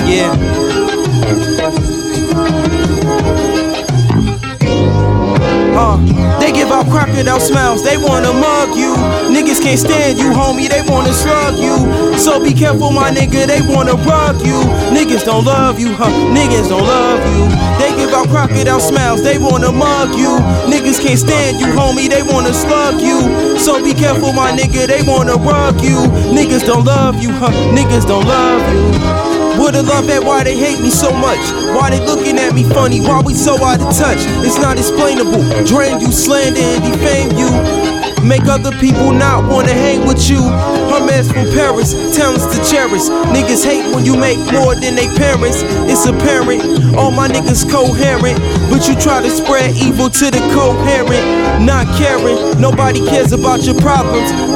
Yeah. They give out crocodile smiles, they wanna mug you. Niggas can't stand you, homie, they wanna slug you. So be careful, my nigga, they wanna rug you. Niggas don't love you, huh? Niggas don't love you. They give out crocodile smiles, they wanna mug you. Niggas can't stand you, homie, they wanna slug you. So be careful, my nigga, they wanna rug you. Niggas don't love you, huh? Niggas don't love you. Would've loved that, why they hate me so much? Why they looking at me funny? Why we so out of touch? It's not explainable. Drain you, slander and defame you. Make other people not wanna hang with you. Hermes from Paris, talents to cherish. Niggas hate when you make more than they parents. It's apparent, all my niggas coherent. But you try to spread evil to the coherent. Not caring, nobody cares about your problems.